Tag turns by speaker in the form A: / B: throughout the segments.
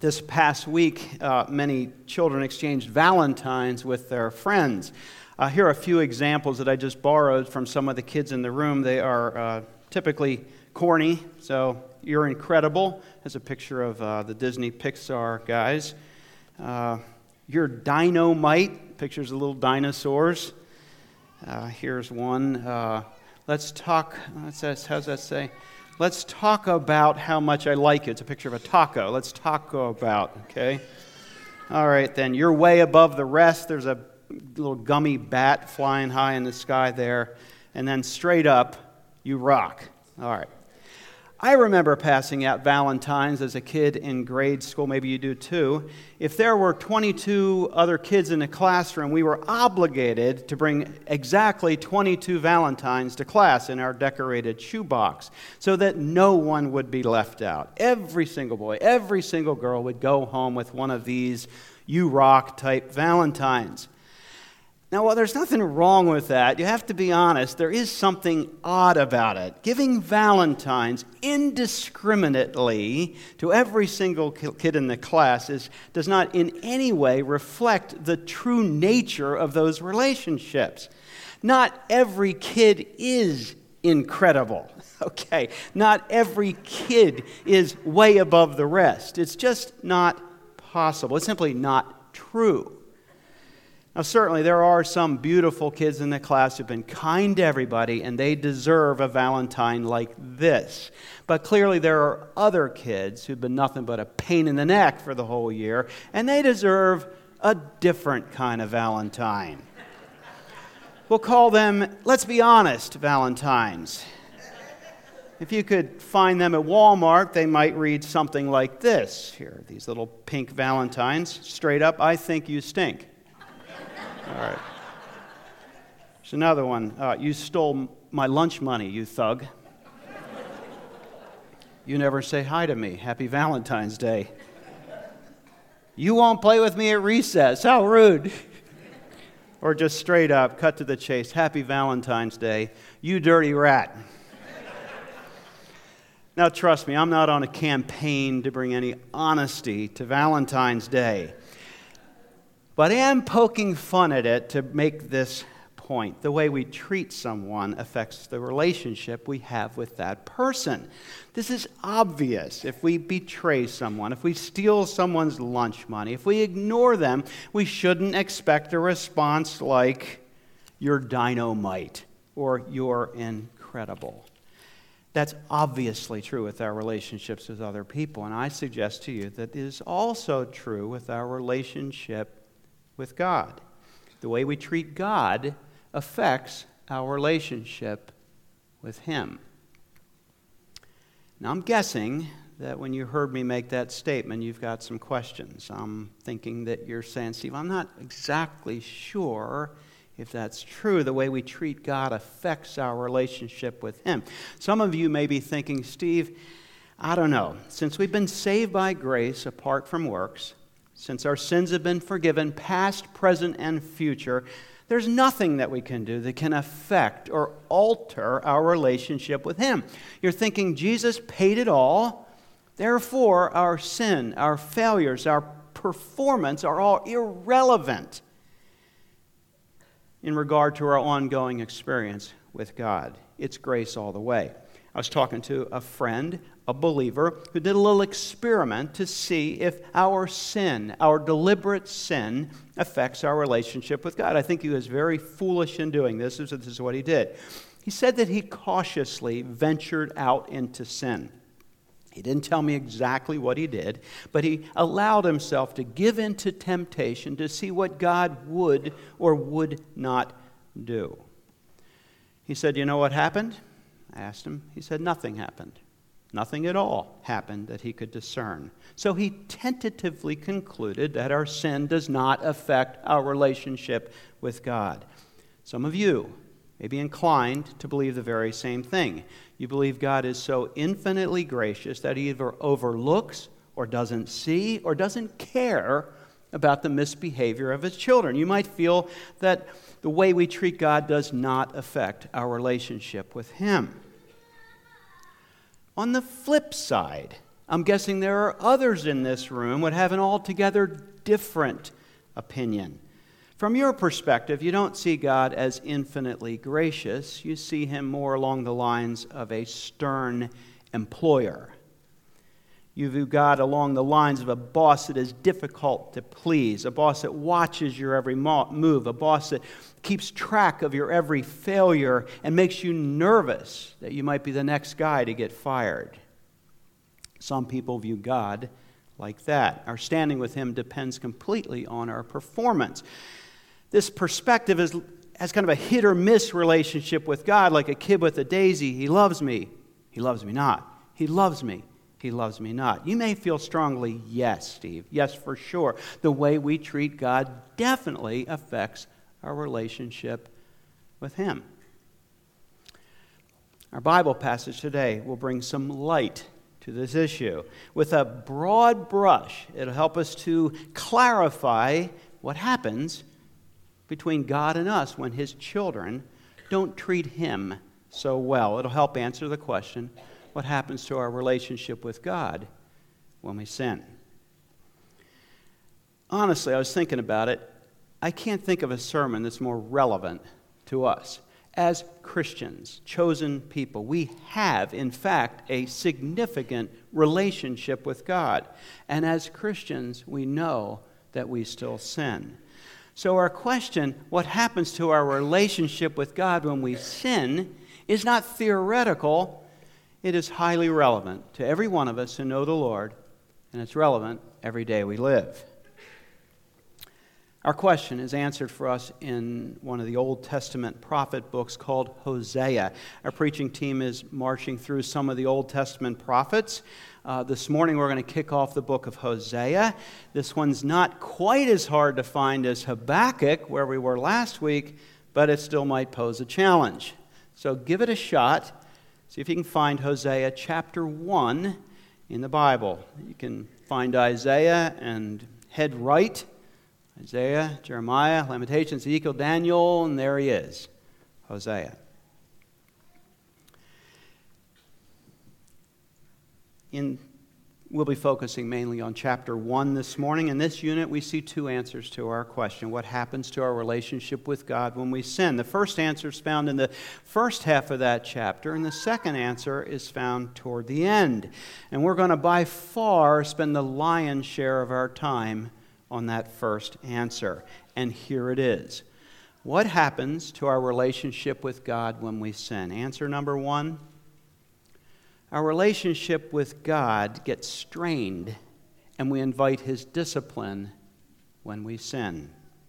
A: This past week, many children exchanged Valentines with their friends. Here are a few examples that I just borrowed from some of the kids in the room. They are typically corny, so You're Incredible. There's a picture of the Disney Pixar guys. You're Dynamite, pictures of little dinosaurs. Here's one. Let's talk, how's that say? Let's talk about how much I like you. It's a picture of a taco. Let's talk about, okay? All right, then. You're way above the rest. There's a little gummy bat flying high in the sky there. And then straight up, you rock. All right. I remember passing out Valentines as a kid in grade school. Maybe you do too. If there were 22 other kids in the classroom, we were obligated to bring exactly 22 Valentines to class in our decorated shoebox so that no one would be left out. Every single boy, every single girl would go home with one of these You Rock type Valentines. Now, while there's nothing wrong with that, you have to be honest, there is something odd about it. Giving Valentines indiscriminately to every single kid in the class does not in any way reflect the true nature of those relationships. Not every kid is incredible, okay? Not every kid is way above the rest. It's just not possible. It's simply not true. Now, certainly, there are some beautiful kids in the class who've been kind to everybody, and they deserve a Valentine like this. But clearly, there are other kids who've been nothing but a pain in the neck for the whole year, and they deserve a different kind of Valentine. We'll call them, let's be honest, Valentines. If you could find them at Walmart, they might read something like this. Here, these little pink Valentines. Straight up, I think you stink. All right. There's another one. You stole my lunch money, you thug. You never say hi to me. Happy Valentine's Day. You won't play with me at recess. How rude. Or just straight up, cut to the chase. Happy Valentine's Day. You dirty rat. Now, trust me, I'm not on a campaign to bring any honesty to Valentine's Day. But I am poking fun at it to make this point. The way we treat someone affects the relationship we have with that person. This is obvious. If we betray someone, if we steal someone's lunch money, if we ignore them, we shouldn't expect a response like, "You're dynamite," or "You're incredible." That's obviously true with our relationships with other people, and I suggest to you that it is also true with our relationship with God. The way we treat God affects our relationship with Him. Now, I'm guessing that when you heard me make that statement, you've got some questions. I'm thinking that you're saying, Steve, I'm not exactly sure if that's true. The way we treat God affects our relationship with Him. Some of you may be thinking, Steve, I don't know. Since we've been saved by grace apart from works, since our sins have been forgiven, past, present, and future, there's nothing that we can do that can affect or alter our relationship with Him. You're thinking Jesus paid it all, therefore our sin, our failures, our performance are all irrelevant in regard to our ongoing experience with God. It's grace all the way. I was talking to a friend, a believer, who did a little experiment to see if our sin, our deliberate sin, affects our relationship with God. I think he was very foolish in doing this. This is what he did. He said that he cautiously ventured out into sin. He didn't tell me exactly what he did, but he allowed himself to give in to temptation to see what God would or would not do. He said, you know what happened? I asked him. He said, nothing happened. Nothing at all happened that he could discern. So he tentatively concluded that our sin does not affect our relationship with God. Some of you may be inclined to believe the very same thing. You believe God is so infinitely gracious that He either overlooks or doesn't see or doesn't care about the misbehavior of His children. You might feel that the way we treat God does not affect our relationship with Him. On the flip side, I'm guessing there are others in this room would have an altogether different opinion. From your perspective, you don't see God as infinitely gracious. You see him more along the lines of a stern employer. You view God along the lines of a boss that is difficult to please, a boss that watches your every move, a boss that keeps track of your every failure and makes you nervous that you might be the next guy to get fired. Some people view God like that. Our standing with him depends completely on our performance. This perspective has kind of a hit or miss relationship with God, like a kid with a daisy. He loves me not. He loves me. He loves me not. You may feel strongly, yes, Steve, yes, for sure. The way we treat God definitely affects our relationship with him. Our Bible passage today will bring some light to this issue. With a broad brush, it'll help us to clarify what happens between God and us when his children don't treat him so well. It'll help answer the question, what happens to our relationship with God when we sin? Honestly, I was thinking about it. I can't think of a sermon that's more relevant to us. As Christians, chosen people, we have, in fact, a significant relationship with God. And as Christians, we know that we still sin. So our question, what happens to our relationship with God when we sin, is not theoretical. It is highly relevant to every one of us who know the Lord, and it's relevant every day we live. Our question is answered for us in one of the Old Testament prophet books called Hosea. Our preaching team is marching through some of the Old Testament prophets. This morning we're going to kick off the book of Hosea. This one's not quite as hard to find as Habakkuk, where we were last week, but it still might pose a challenge. So give it a shot. See if you can find Hosea chapter 1 in the Bible. You can find Isaiah and head right. Isaiah, Jeremiah, Lamentations, Ezekiel, Daniel, and there he is, Hosea. We'll be focusing mainly on chapter 1 this morning. In this unit, we see two answers to our question. What happens to our relationship with God when we sin? The first answer is found in the first half of that chapter, and the second answer is found toward the end. And we're going to by far spend the lion's share of our time on that first answer. And here it is. What happens to our relationship with God when we sin? Answer number 1. Our relationship with God gets strained, and we invite his discipline when we sin.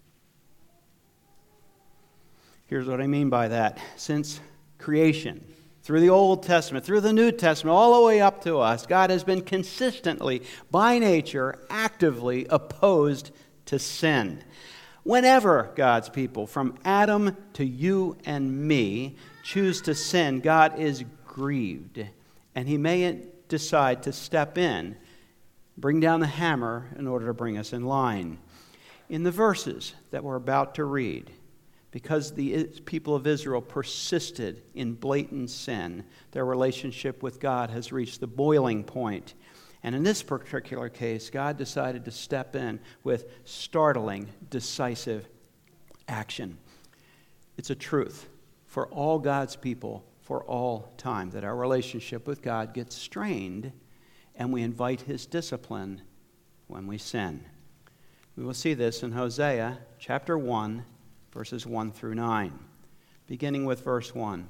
A: Here's what I mean by that. Since creation, through the Old Testament, through the New Testament, all the way up to us, God has been consistently, by nature, actively opposed to sin. Whenever God's people, from Adam to you and me, choose to sin, God is grieved. And he may decide to step in, bring down the hammer in order to bring us in line. In the verses that we're about to read, because the people of Israel persisted in blatant sin, their relationship with God has reached the boiling point. And in this particular case, God decided to step in with startling, decisive action. It's a truth for all God's people for all time that our relationship with God gets strained and we invite his discipline when we sin. We will see this in Hosea chapter 1, verses 1 through 9, beginning with verse 1.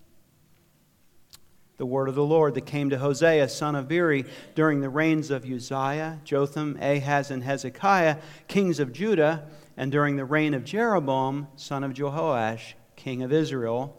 A: The word of the Lord that came to Hosea, son of Beeri, during the reigns of Uzziah, Jotham, Ahaz, and Hezekiah, kings of Judah, and during the reign of Jeroboam, son of Jehoash, king of Israel.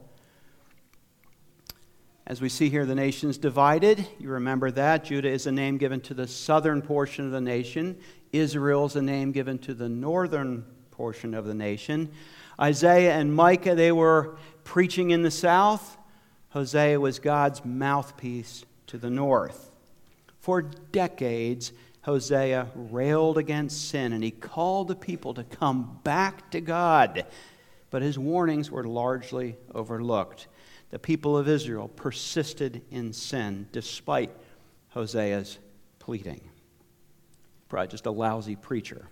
A: As we see here, the nation's divided. You remember that. Judah is a name given to the southern portion of the nation. Israel is a name given to the northern portion of the nation. Isaiah and Micah, they were preaching in the south. Hosea was God's mouthpiece to the north. For decades, Hosea railed against sin, and he called the people to come back to God. But his warnings were largely overlooked. The people of Israel persisted in sin despite Hosea's pleading. Probably just a lousy preacher.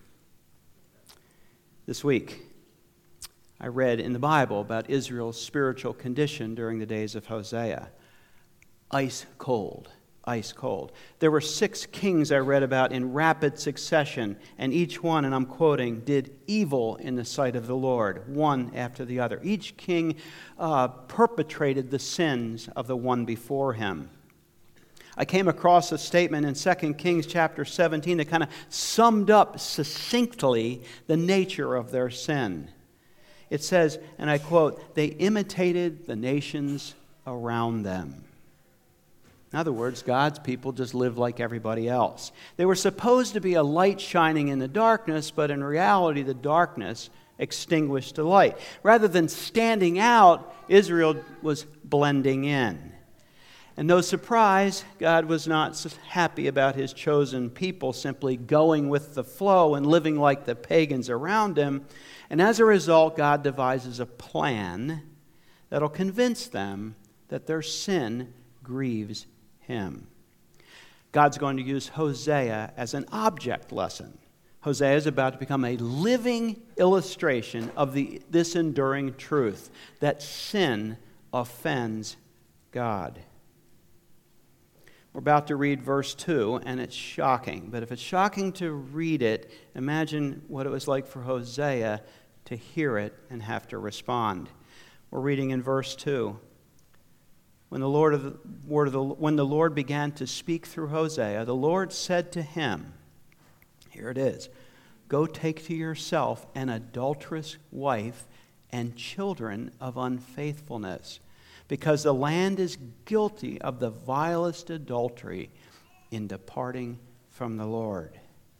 A: This week, I read in the Bible about Israel's spiritual condition during the days of Hosea. Ice cold. Ice cold. There were 6 kings I read about in rapid succession, and each one, and I'm quoting, did evil in the sight of the Lord, one after the other. Each king perpetrated the sins of the one before him. I came across a statement in 2 Kings chapter 17 that kind of summed up succinctly the nature of their sin. It says, and I quote, "They imitated the nations around them." In other words, God's people just lived like everybody else. They were supposed to be a light shining in the darkness, but in reality, the darkness extinguished the light. Rather than standing out, Israel was blending in. And no surprise, God was not happy about his chosen people simply going with the flow and living like the pagans around him. And as a result, God devises a plan that'll convince them that their sin grieves him. God's going to use Hosea as an object lesson. Hosea is about to become a living illustration of this enduring truth, that sin offends God. We're about to read verse 2, and it's shocking. But if it's shocking to read it, imagine what it was like for Hosea to hear it and have to respond. We're reading in verse 2. When the Lord began to speak through Hosea, the Lord said to him, here it is, "Go take to yourself an adulterous wife and children of unfaithfulness, because the land is guilty of the vilest adultery in departing from the Lord."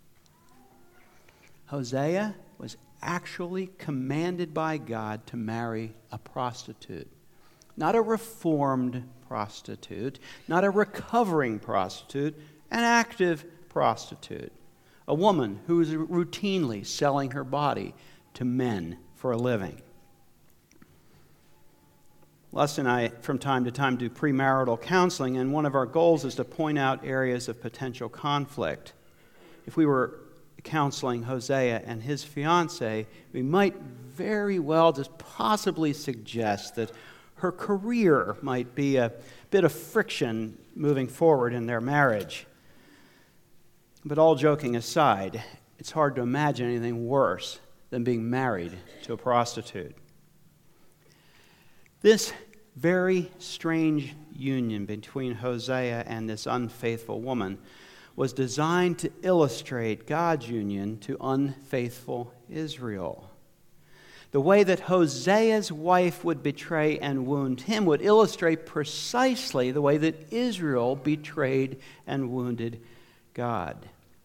A: Hosea was actually commanded by God to marry a prostitute. Not a reformed prostitute, not a recovering prostitute, an active prostitute. A woman who is routinely selling her body to men for a living. Les and I, from time to time, do premarital counseling, and one of our goals is to point out areas of potential conflict. If we were counseling Hosea and his fiancée, we might very well just possibly suggest that her career might be a bit of friction moving forward in their marriage. But all joking aside, it's hard to imagine anything worse than being married to a prostitute. This very strange union between Hosea and this unfaithful woman was designed to illustrate God's union to unfaithful Israel. The way that Hosea's wife would betray and wound him would illustrate precisely the way that Israel betrayed and wounded God.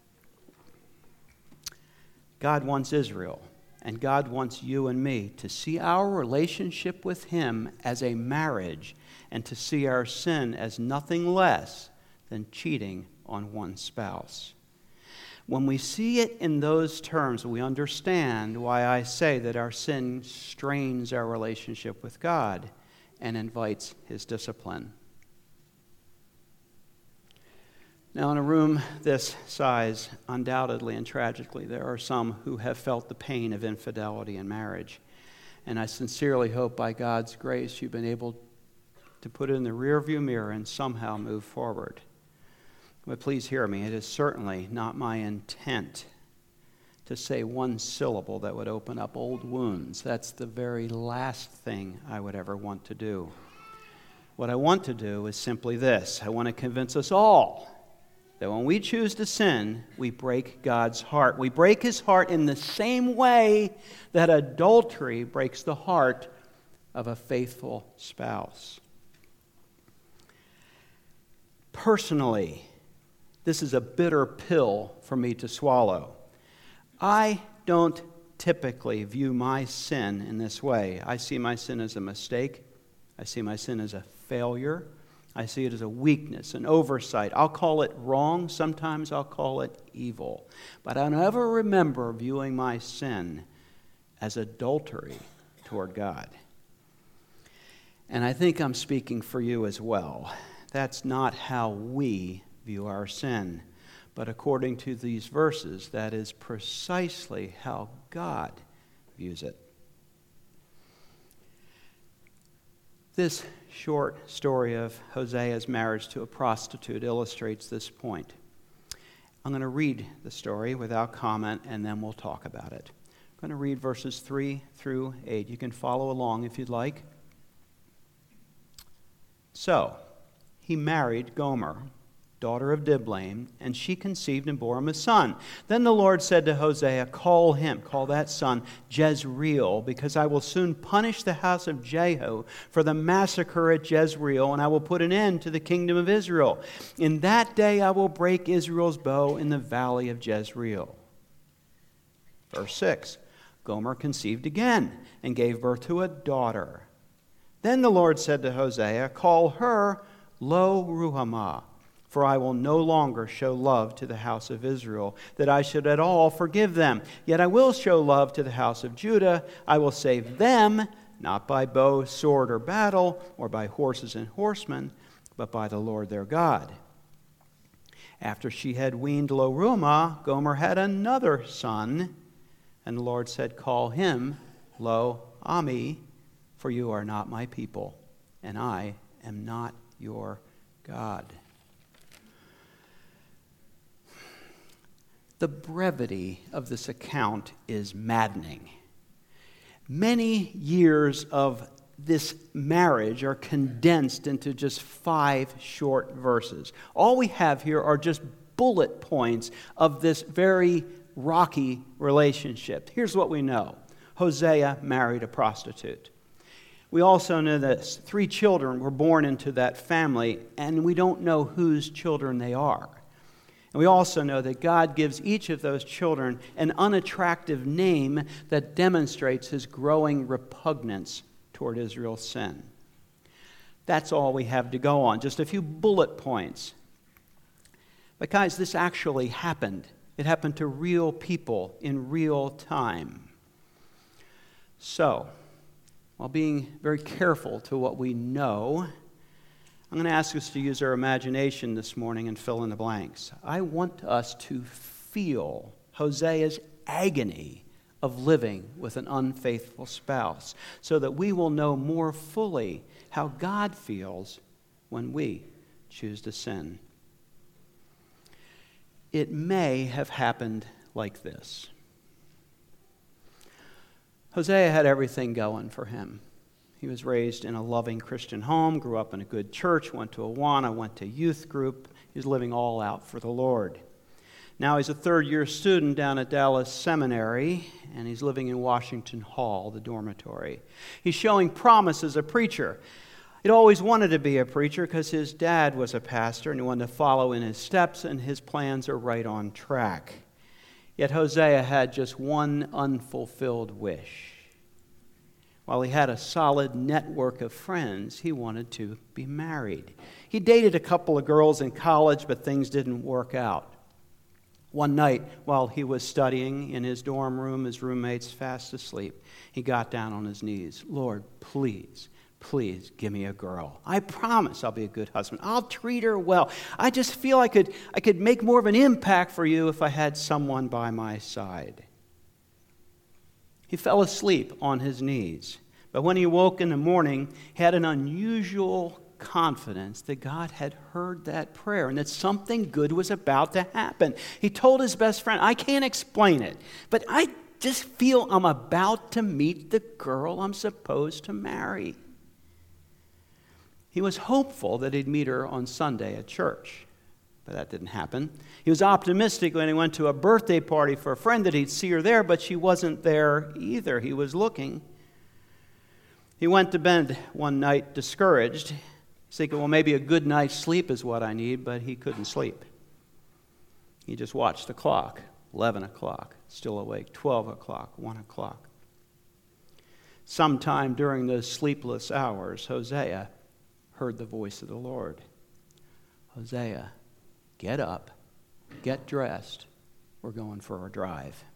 A: God wants Israel, and God wants you and me to see our relationship with him as a marriage and to see our sin as nothing less than cheating on one spouse. When we see it in those terms, we understand why I say that our sin strains our relationship with God and invites his discipline. Now, in a room this size, undoubtedly and tragically, there are some who have felt the pain of infidelity in marriage. And I sincerely hope by God's grace you've been able to put it in the rearview mirror and somehow move forward. But please hear me, it is certainly not my intent to say one syllable that would open up old wounds. That's the very last thing I would ever want to do. What I want to do is simply this. I want to convince us all that when we choose to sin, we break God's heart. We break his heart in the same way that adultery breaks the heart of a faithful spouse. Personally, this is a bitter pill for me to swallow. I don't typically view my sin in this way. I see my sin as a mistake. I see my sin as a failure. I see it as a weakness, an oversight. I'll call it wrong. Sometimes I'll call it evil. But I never remember viewing my sin as adultery toward God. And I think I'm speaking for you as well. That's not how we view our sin. But according to these verses, that is precisely how God views it. This short story of Hosea's marriage to a prostitute illustrates this point. I'm going to read the story without comment, and then we'll talk about it. I'm going to read verses 3 through 8. You can follow along if you'd like. So, he married Gomer, daughter of Diblaim, and she conceived and bore him a son. Then the Lord said to Hosea, call that son, Jezreel, because I will soon punish the house of Jehu for the massacre at Jezreel, and I will put an end to the kingdom of Israel. In that day I will break Israel's bow in the valley of Jezreel. Verse 6, Gomer conceived again and gave birth to a daughter. Then the Lord said to Hosea, call her Lo-ruhamah, for I will no longer show love to the house of Israel, that I should at all forgive them. Yet I will show love to the house of Judah. I will save them, not by bow, sword, or battle, or by horses and horsemen, but by the Lord their God. After she had weaned Lo-ruhamah, Gomer had another son, and the Lord said, call him Lo-ammi, for you are not my people, and I am not your God. The brevity of this account is maddening. Many years of this marriage are condensed into just 5 short verses. All we have here are just bullet points of this very rocky relationship. Here's what we know. Hosea married a prostitute. We also know that 3 children were born into that family, and we don't know whose children they are. And we also know that God gives each of those children an unattractive name that demonstrates his growing repugnance toward Israel's sin. That's all we have to go on, just a few bullet points. But guys, this actually happened. It happened to real people in real time. So, while being very careful to what we know, I'm going to ask us to use our imagination this morning and fill in the blanks. I want us to feel Hosea's agony of living with an unfaithful spouse so that we will know more fully how God feels when we choose to sin. It may have happened like this. Hosea had everything going for him. He was raised in a loving Christian home, grew up in a good church, went to Awana, went to youth group. He's living all out for the Lord. Now he's a third-year student down at Dallas Seminary, and he's living in Washington Hall, the dormitory. He's showing promise as a preacher. He'd always wanted to be a preacher because his dad was a pastor, and he wanted to follow in his steps, and his plans are right on track. Yet Hosea had just one unfulfilled wish. While he had a solid network of friends, he wanted to be married. He dated a couple of girls in college, but things didn't work out. One night, while he was studying in his dorm room, his roommates fast asleep, he got down on his knees. Lord, please give me a girl. I promise I'll be a good husband. I'll treat her well. I just feel I could make more of an impact for you if I had someone by my side. He fell asleep on his knees. But when he woke in the morning, he had an unusual confidence that God had heard that prayer and that something good was about to happen. He told his best friend, I can't explain it, but I just feel I'm about to meet the girl I'm supposed to marry. He was hopeful that he'd meet her on Sunday at church, but that didn't happen. He was optimistic when he went to a birthday party for a friend that he'd see her there, but she wasn't there either. He was looking. He went to bed one night discouraged, thinking, well, maybe a good night's sleep is what I need, but he couldn't sleep. He just watched the clock, 11 o'clock, still awake, 12 o'clock, 1 o'clock. Sometime during those sleepless hours, Hosea heard the voice of the Lord. Hosea, get up, get dressed, we're going for a drive.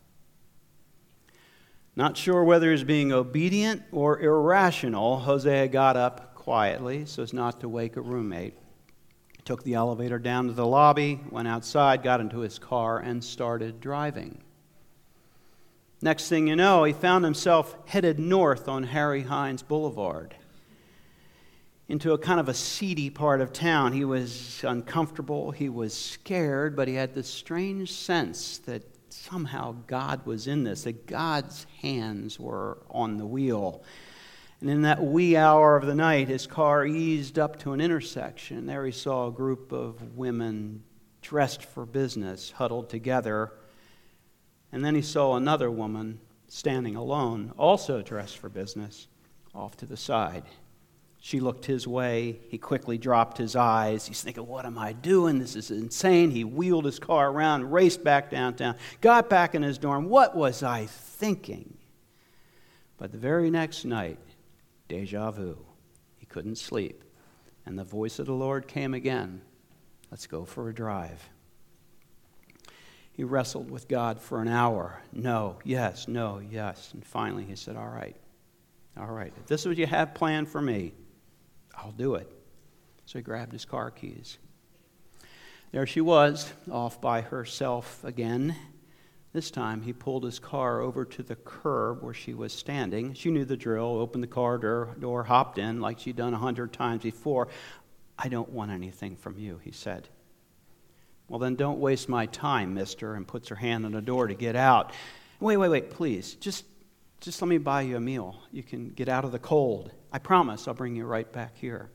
A: Not sure whether he's being obedient or irrational, Hosea got up quietly so as not to wake a roommate. Took the elevator down to the lobby, went outside, got into his car, and started driving. Next thing you know, he found himself headed north on Harry Hines Boulevard into a kind of a seedy part of town. He was uncomfortable, he was scared, but he had this strange sense that somehow God was in this, that God's hands were on the wheel. And in that wee hour of the night, his car eased up to an intersection. There he saw a group of women dressed for business, huddled together. And then he saw another woman standing alone, also dressed for business, off to the side. She looked his way. He quickly dropped his eyes. He's thinking, what am I doing? This is insane. He wheeled his car around, raced back downtown, got back in his dorm. What was I thinking? But the very next night, déjà vu. He couldn't sleep. And the voice of the Lord came again. Let's go for a drive. He wrestled with God for an hour. No, yes, no, yes. And finally he said, all right. If this is what you have planned for me, I'll do it. So he grabbed his car keys. There she was, off by herself again. This time, he pulled his car over to the curb where she was standing. She knew the drill, opened the car door, hopped in like she'd done 100 times before. I don't want anything from you, he said. Well, then don't waste my time, mister, and puts her hand on the door to get out. Wait, please. Just let me buy you a meal. You can get out of the cold. I promise I'll bring you right back here.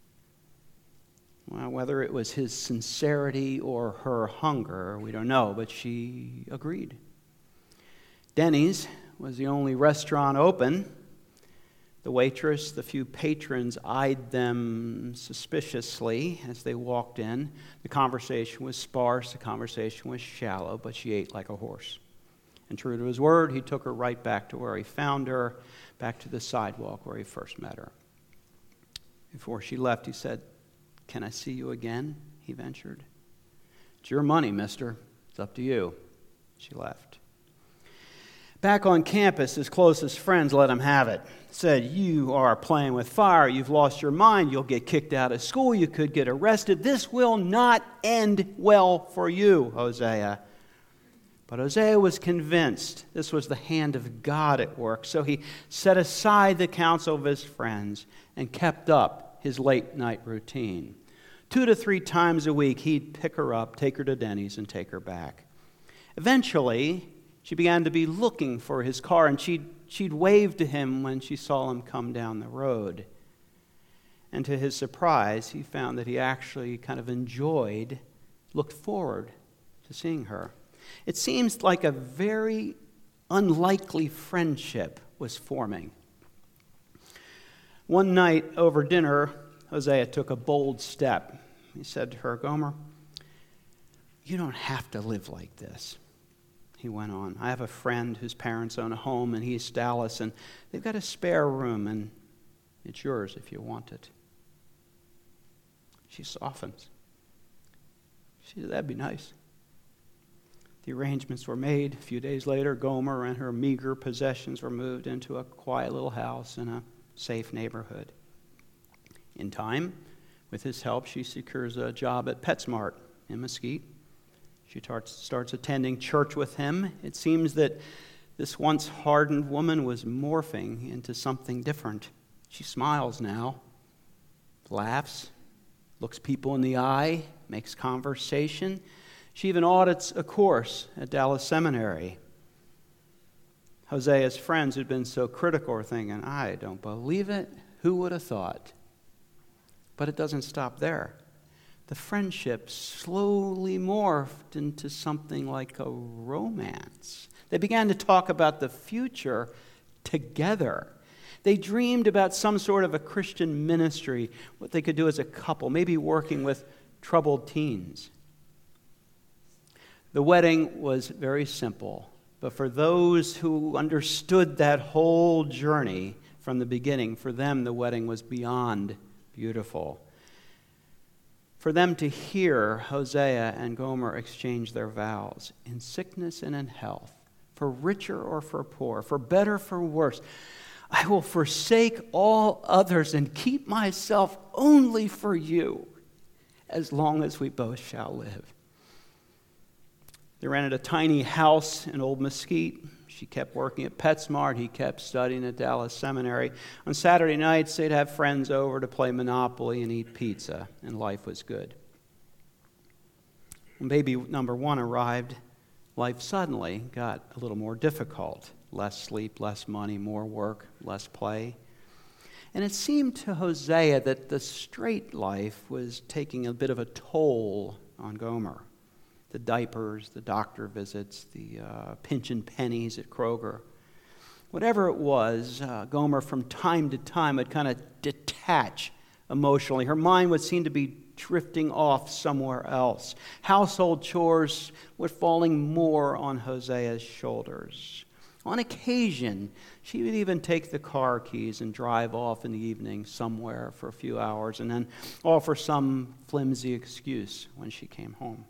A: Well, whether it was his sincerity or her hunger, we don't know, but she agreed. Denny's was the only restaurant open. The waitress, the few patrons eyed them suspiciously as they walked in. The conversation was sparse, the conversation was shallow, but she ate like a horse. And true to his word, he took her right back to where he found her, back to the sidewalk where he first met her. Before she left, he said, "Can I see you again?" he ventured. "It's your money, mister. It's up to you." She left. Back on campus, his closest friends let him have it. Said, "You are playing with fire. You've lost your mind. You'll get kicked out of school. You could get arrested. This will not end well for you, Hosea." But Hosea was convinced this was the hand of God at work, so he set aside the counsel of his friends and kept up his late-night routine. 2 to 3 times a week, he'd pick her up, take her to Denny's, and take her back. Eventually, she began to be looking for his car, and she'd wave to him when she saw him come down the road. And to his surprise, he found that he actually kind of looked forward to seeing her. It seems like a very unlikely friendship was forming. One night over dinner, Hosea took a bold step. He said to her, "Gomer, you don't have to live like this." He went on, "I have a friend whose parents own a home in East Dallas, and they've got a spare room, and it's yours if you want it." She softens. She said, "That'd be nice." The arrangements were made. A few days later, Gomer and her meager possessions were moved into a quiet little house in a safe neighborhood. In time, with his help, she secures a job at PetSmart in Mesquite. She starts attending church with him. It seems that this once hardened woman was morphing into something different. She smiles now, laughs, looks people in the eye, makes conversation. She even audits a course at Dallas Seminary. Hosea's friends who'd been so critical are thinking, "I don't believe it. Who would have thought?" But it doesn't stop there. The friendship slowly morphed into something like a romance. They began to talk about the future together. They dreamed about some sort of a Christian ministry, what they could do as a couple, maybe working with troubled teens. The wedding was very simple, but for those who understood that whole journey from the beginning, for them the wedding was beyond beautiful. For them to hear Hosea and Gomer exchange their vows, in sickness and in health, for richer or for poor, for better, for worse, I will forsake all others and keep myself only for you. as long as we both shall live. They rented a tiny house in Old Mesquite. She kept working at PetSmart. He kept studying at Dallas Seminary. On Saturday nights, they'd have friends over to play Monopoly and eat pizza, and life was good. When baby number 1 arrived, life suddenly got a little more difficult. Less sleep, less money, more work, less play. And it seemed to Hosea that the straight life was taking a bit of a toll on Gomer. The diapers, the doctor visits, the pinching pennies at Kroger. Whatever it was, Gomer from time to time would kind of detach emotionally. Her mind would seem to be drifting off somewhere else. Household chores were falling more on Hosea's shoulders. On occasion, she would even take the car keys and drive off in the evening somewhere for a few hours and then offer some flimsy excuse when she came home.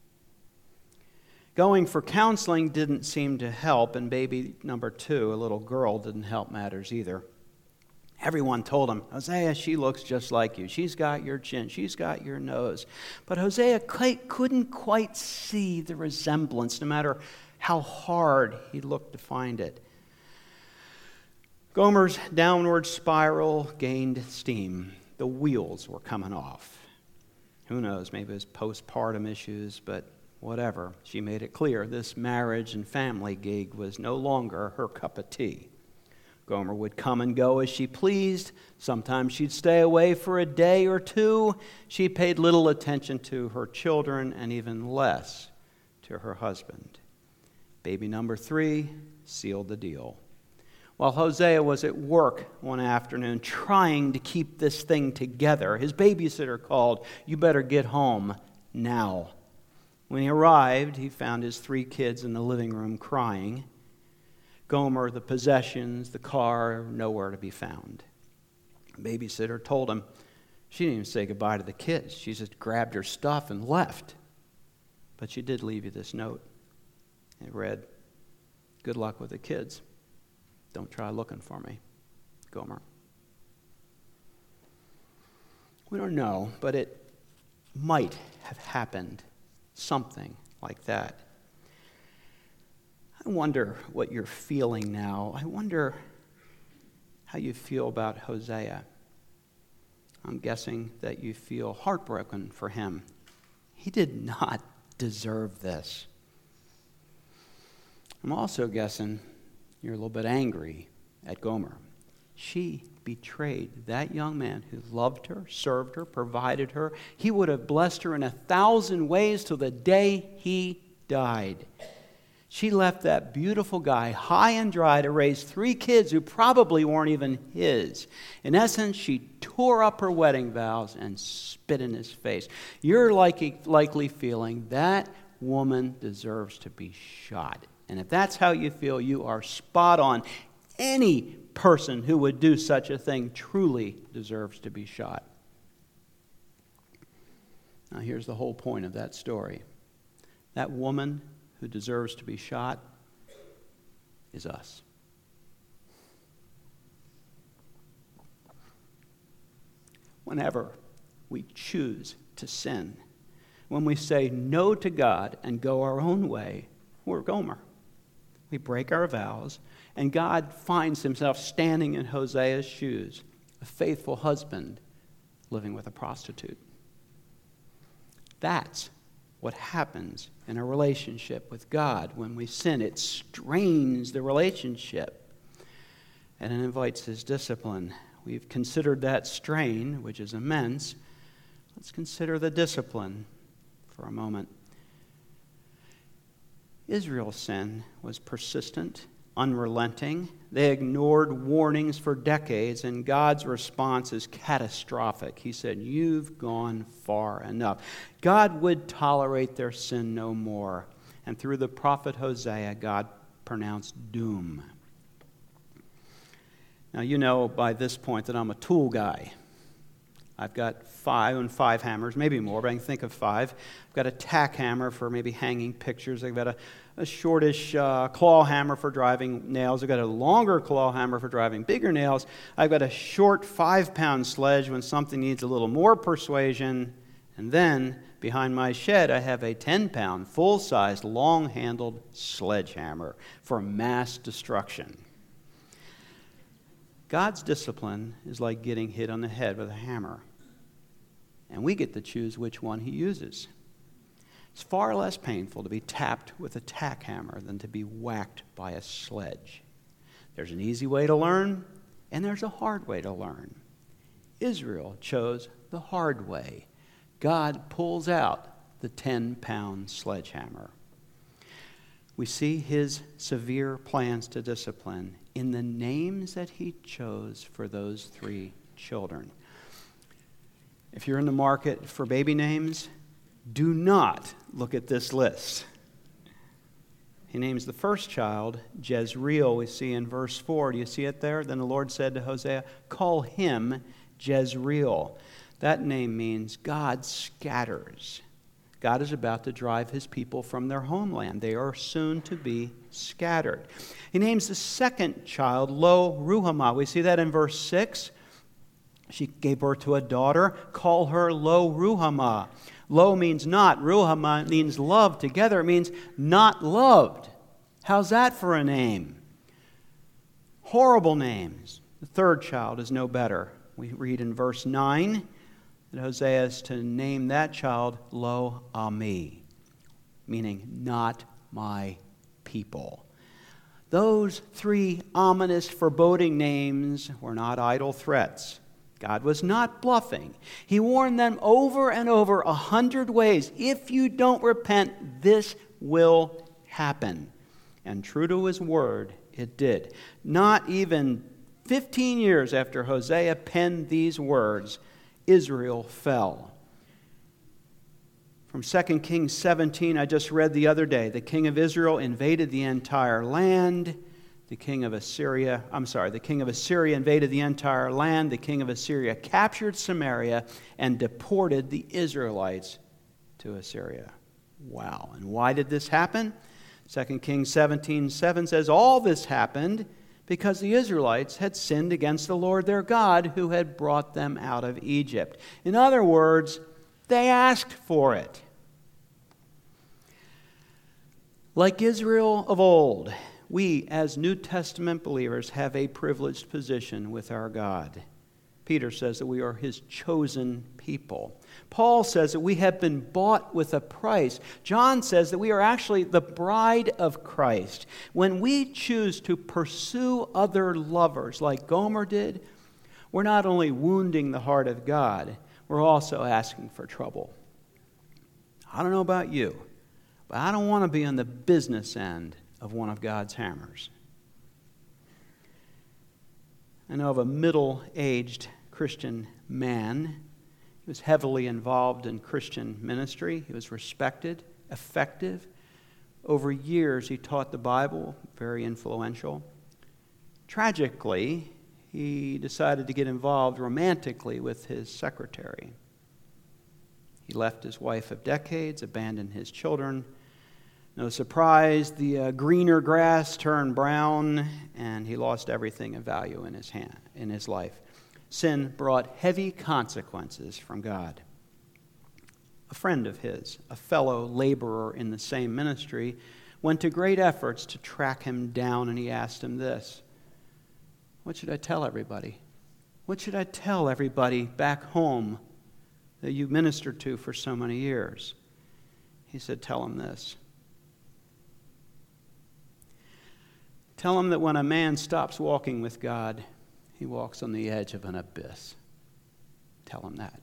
A: Going for counseling didn't seem to help, and baby number 2, a little girl, didn't help matters either. Everyone told him, Hosea, she looks just like you. She's got your chin. She's got your nose. But Hosea couldn't quite see the resemblance, no matter how hard he looked to find it. Gomer's downward spiral gained steam. The wheels were coming off. Who knows, maybe it was postpartum issues, but whatever. She made it clear this marriage and family gig was no longer her cup of tea. Gomer would come and go as she pleased. Sometimes she'd stay away for a day or two. She paid little attention to her children and even less to her husband. Baby number 3 sealed the deal. While Hosea was at work one afternoon trying to keep this thing together, his babysitter called, "You better get home now." When he arrived, he found his 3 kids in the living room crying. Gomer, the possessions, the car, nowhere to be found. The babysitter told him she didn't even say goodbye to the kids. She just grabbed her stuff and left. But she did leave you this note. It read, "Good luck with the kids. Don't try looking for me, Gomer." We don't know, but it might have happened. Something like that. I wonder what you're feeling now. I wonder how you feel about Hosea. I'm guessing that you feel heartbroken for him. He did not deserve this. I'm also guessing you're a little bit angry at Gomer. She betrayed that young man who loved her, served her, provided her. He would have blessed her in 1,000 ways till the day he died. She left that beautiful guy high and dry to raise 3 kids who probably weren't even his. In essence, she tore up her wedding vows and spit in his face. You're likely feeling that woman deserves to be shot. And if that's how you feel, you are spot on. Any person who would do such a thing truly deserves to be shot. Now here's the whole point of that story. That woman who deserves to be shot is us. Whenever we choose to sin, when we say no to God and go our own way, we're Gomer. We break our vows, and God finds himself standing in Hosea's shoes, a faithful husband living with a prostitute. That's what happens in a relationship with God when we sin. It strains the relationship, and it invites his discipline. We've considered that strain, which is immense. Let's consider the discipline for a moment. Israel's sin was persistent, unrelenting. They ignored warnings for decades, and God's response is catastrophic. He said, "You've gone far enough." God would tolerate their sin no more. And through the prophet Hosea, God pronounced doom. Now, you know by this point that I'm a tool guy. I've got 5 hammers, maybe more, but I can think of 5. I've got a tack hammer for maybe hanging pictures. I've got a shortish claw hammer for driving nails. I've got a longer claw hammer for driving bigger nails. I've got a short 5-pound sledge when something needs a little more persuasion. And then, behind my shed, I have a 10-pound, full-sized, long-handled sledgehammer for mass destruction. God's discipline is like getting hit on the head with a hammer. And we get to choose which one he uses. It's far less painful to be tapped with a tack hammer than to be whacked by a sledge. There's an easy way to learn, and there's a hard way to learn. Israel chose the hard way. God pulls out the 10-pound sledgehammer. We see his severe plans to discipline in the names that he chose for those 3 children. If you're in the market for baby names, do not look at this list. He names the first child Jezreel, we see in verse 4. Do you see it there? Then the Lord said to Hosea, call him Jezreel. That name means God scatters. God is about to drive his people from their homeland. They are soon to be scattered. He names the second child Lo-Ruhamah. We see that in verse 6. She gave birth to a daughter. Call her Lo-Ruhamah. Lo means not. Ruhamah means love. Together it means not loved. How's that for a name? Horrible names. The third child is no better. We read in verse 9 that Hosea is to name that child Lo-Ami, meaning not my people. Those 3 ominous, foreboding names were not idle threats. God was not bluffing. He warned them over and over 100 ways. If you don't repent, this will happen. And true to his word, it did. Not even 15 years after Hosea penned these words, Israel fell. From 2 Kings 17, I just read the other day, the king of Israel invaded the entire land. The king of Assyria invaded the entire land. The king of Assyria captured Samaria and deported the Israelites to Assyria. Wow. And why did this happen? 2 Kings 17:7 says, all this happened because the Israelites had sinned against the Lord their God who had brought them out of Egypt. In other words, they asked for it. Like Israel of old, we as New Testament believers have a privileged position with our God. Peter says that we are his chosen people. Paul says that we have been bought with a price. John says that we are actually the bride of Christ. When we choose to pursue other lovers like Gomer did, we're not only wounding the heart of God, we're also asking for trouble. I don't know about you, but I don't want to be on the business end of one of God's hammers. I know of a middle-aged Christian man. He was heavily involved in Christian ministry. He was respected, effective. Over years, he taught the Bible, very influential. Tragically, he decided to get involved romantically with his secretary. He left his wife of decades, abandoned his children. No surprise, the greener grass turned brown, and he lost everything of value in his life. Sin brought heavy consequences from God. A friend of his, a fellow laborer in the same ministry, went to great efforts to track him down, and he asked him this: what should I tell everybody? What should I tell everybody back home that you ministered to for so many years? He said, tell them this. Tell them that when a man stops walking with God, he walks on the edge of an abyss. Tell him that.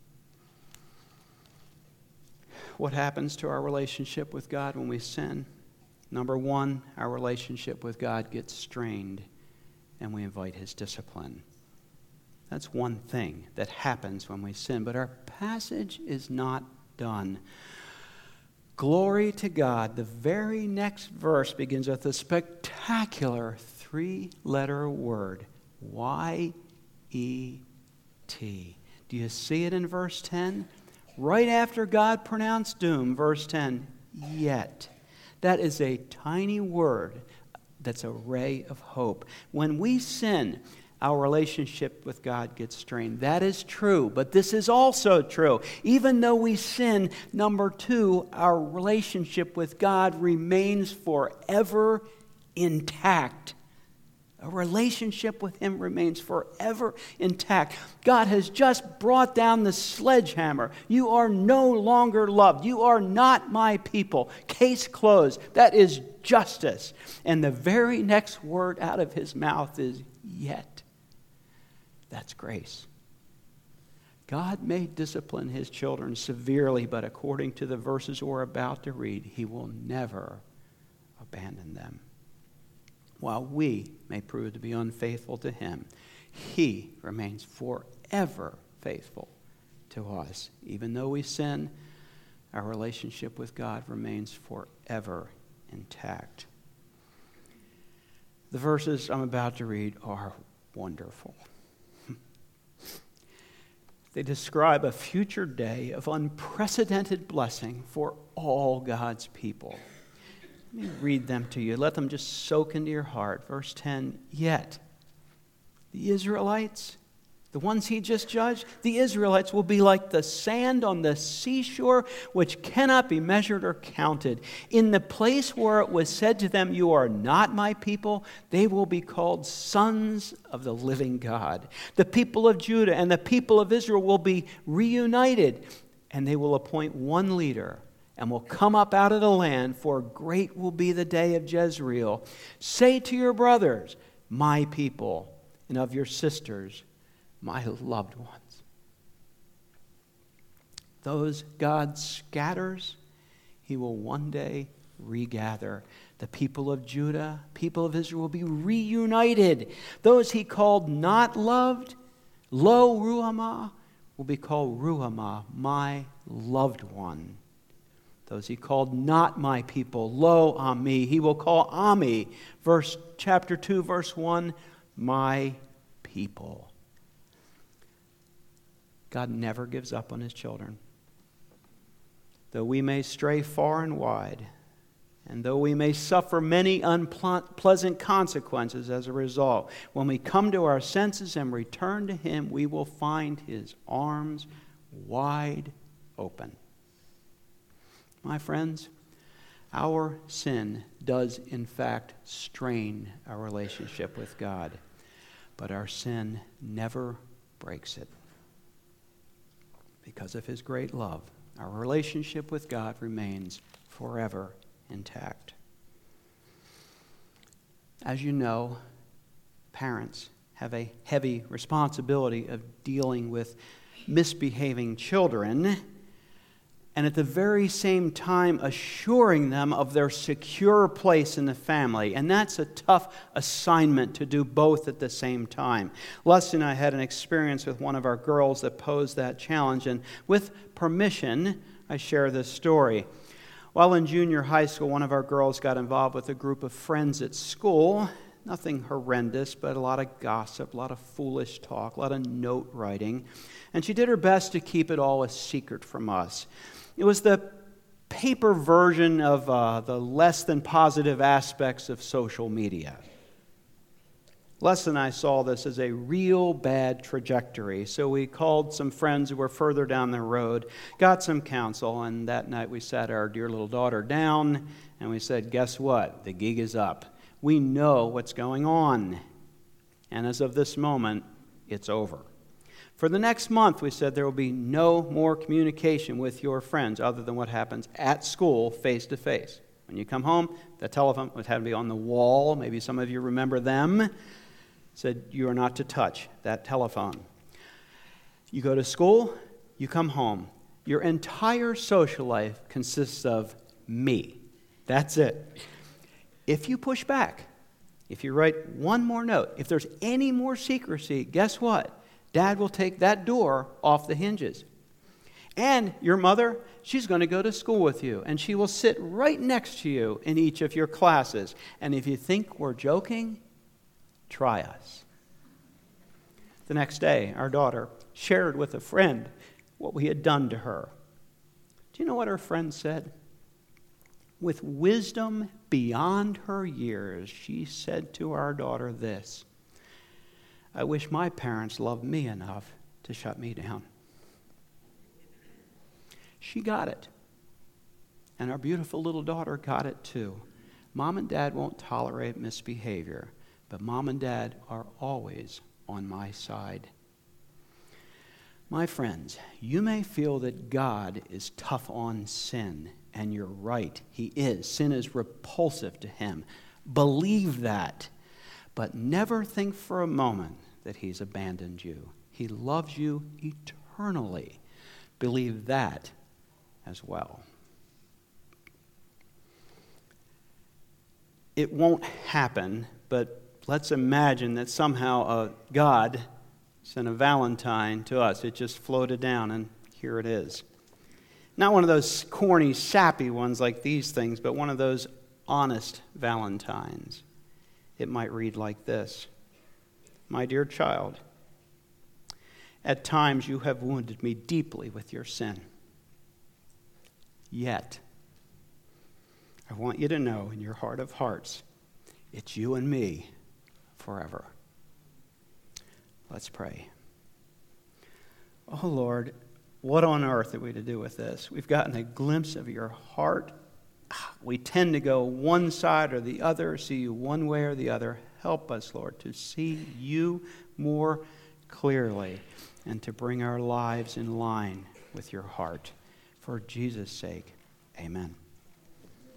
A: What happens to our relationship with God when we sin? Number one, our relationship with God gets strained, and we invite his discipline. That's one thing that happens when we sin. But our passage is not done. Glory to God. The very next verse begins with a spectacular 3-letter word. Y-E-T. Do you see it in verse 10? Right after God pronounced doom, verse 10, yet. That is a tiny word that's a ray of hope. When we sin, our relationship with God gets strained. That is true, but this is also true. Even though we sin, number two, our relationship with God remains forever intact. A relationship with Him remains forever intact. God has just brought down the sledgehammer. You are no longer loved. You are not my people. Case closed. That is justice. And the very next word out of His mouth is yet. That's grace. God may discipline His children severely, but according to the verses we're about to read, He will never abandon them. While we may prove to be unfaithful to Him, He remains forever faithful to us. Even though we sin, our relationship with God remains forever intact. The verses I'm about to read are wonderful. They describe a future day of unprecedented blessing for all God's people. Let me read them to you. Let them just soak into your heart. Verse 10, yet the Israelites, the ones He just judged, the Israelites will be like the sand on the seashore, which cannot be measured or counted. In the place where it was said to them, you are not my people, they will be called sons of the living God. The people of Judah and the people of Israel will be reunited, and they will appoint one leader, and will come up out of the land, for great will be the day of Jezreel. Say to your brothers, my people, and of your sisters, my loved ones. Those God scatters, He will one day regather. The people of Judah, people of Israel will be reunited. Those He called not loved, lo ruhamah, will be called ruhamah, my loved one. Those He called not my people, lo ami, He will call ami. Chapter 2, verse 1, my people. God never gives up on His children. Though we may stray far and wide, and though we may suffer many unpleasant consequences as a result, when we come to our senses and return to Him, we will find His arms wide open. My friends, our sin does in fact strain our relationship with God, but our sin never breaks it. Because of His great love, our relationship with God remains forever intact. As you know, parents have a heavy responsibility of dealing with misbehaving children, and at the very same time assuring them of their secure place in the family. And that's a tough assignment to do both at the same time. Leslie and I had an experience with one of our girls that posed that challenge, and with permission, I share this story. While in junior high school, one of our girls got involved with a group of friends at school. Nothing horrendous, but a lot of gossip, a lot of foolish talk, a lot of note writing. And she did her best to keep it all a secret from us. It was the paper version of the less than positive aspects of social media. Les and I saw this as a real bad trajectory, so we called some friends who were further down the road, got some counsel, and that night we sat our dear little daughter down, and we said, guess what? The gig is up. We know what's going on. And as of this moment, it's over. For the next month, we said there will be no more communication with your friends other than what happens at school face to face. When you come home, the telephone would have to be on the wall. Maybe some of you remember them. Said you are not to touch that telephone. You go to school, you come home. Your entire social life consists of me. That's it. If you push back, if you write one more note, if there's any more secrecy, guess what? Dad will take that door off the hinges. And your mother, she's going to go to school with you, and she will sit right next to you in each of your classes. And if you think we're joking, try us. The next day, our daughter shared with a friend what we had done to her. Do you know what her friend said? With wisdom beyond her years, she said to our daughter this: I wish my parents loved me enough to shut me down. She got it. And our beautiful little daughter got it too. Mom and Dad won't tolerate misbehavior, but Mom and Dad are always on my side. My friends, you may feel that God is tough on sin, and you're right, He is. Sin is repulsive to Him. Believe that, but never think for a moment that He's abandoned you. He loves you eternally. Believe that as well. It won't happen, but let's imagine that somehow God sent a Valentine to us. It just floated down, and here it is. Not one of those corny, sappy ones like these things, but one of those honest Valentines. It might read like this: My dear child, at times you have wounded me deeply with your sin. Yet, I want you to know in your heart of hearts, it's you and me forever. Let's pray. Oh Lord, what on earth are we to do with this? We've gotten a glimpse of your heart. We tend to go one side or the other, see you one way or the other. Help us, Lord, to see you more clearly and to bring our lives in line with your heart. For Jesus' sake, amen.